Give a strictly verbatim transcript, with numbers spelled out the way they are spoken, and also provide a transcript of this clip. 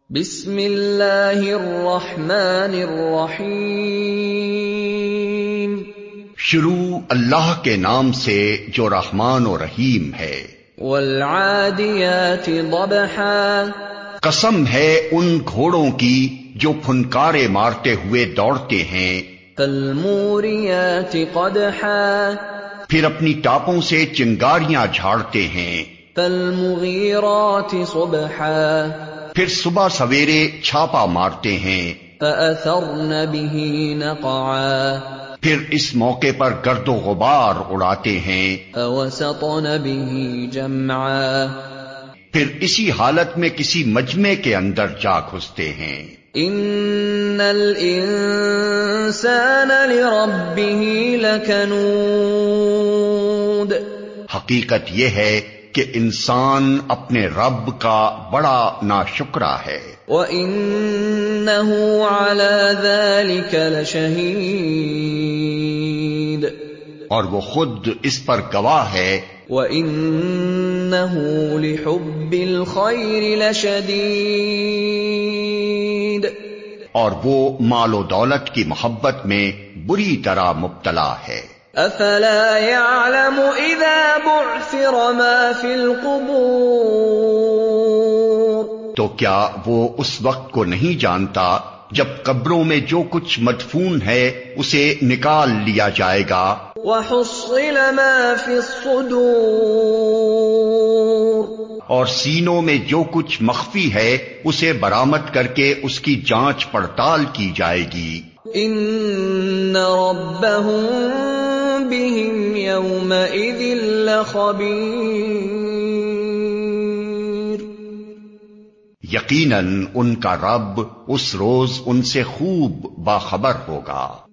بسم اللہ الرحمن الرحیم، شروع اللہ کے نام سے جو رحمان و رحیم ہے۔ والعادیات ضبحا، قسم ہے ان گھوڑوں کی جو پھنکارے مارتے ہوئے دوڑتے ہیں۔ فالموریات قدحا، پھر اپنی ٹاپوں سے چنگاریاں جھاڑتے ہیں۔ فالمغیرات صبحا، پھر صبح سویرے چھاپا مارتے ہیں۔ فأثرن به نقعا، پھر اس موقع پر گرد و غبار اڑاتے ہیں۔ فوسطن به جمعا، پھر اسی حالت میں کسی مجمع کے اندر جا گھستے ہیں۔ ان الانسان لربه لکنود، حقیقت یہ ہے کہ انسان اپنے رب کا بڑا ناشکرا ہے۔ وَإِنَّهُ عَلَى ذَلِكَ لَشَهِيدٌ، اور وہ خود اس پر گواہ ہے۔ وَإِنَّهُ لِحُبِّ الْخَيْرِ لَشَدِيدٌ، اور وہ مال و دولت کی محبت میں بری طرح مبتلا ہے۔ افلا يعلم اذا بعثر ما في القبور، تو کیا وہ اس وقت کو نہیں جانتا جب قبروں میں جو کچھ مدفون ہے اسے نکال لیا جائے گا۔ وحصل ما في الصدور، اور سینوں میں جو کچھ مخفی ہے اسے برآمد کر کے اس کی جانچ پڑتال کی جائے گی۔ ان ربهم بهم يومئذ لخبیر، یقیناً ان کا رب اس روز ان سے خوب باخبر ہوگا۔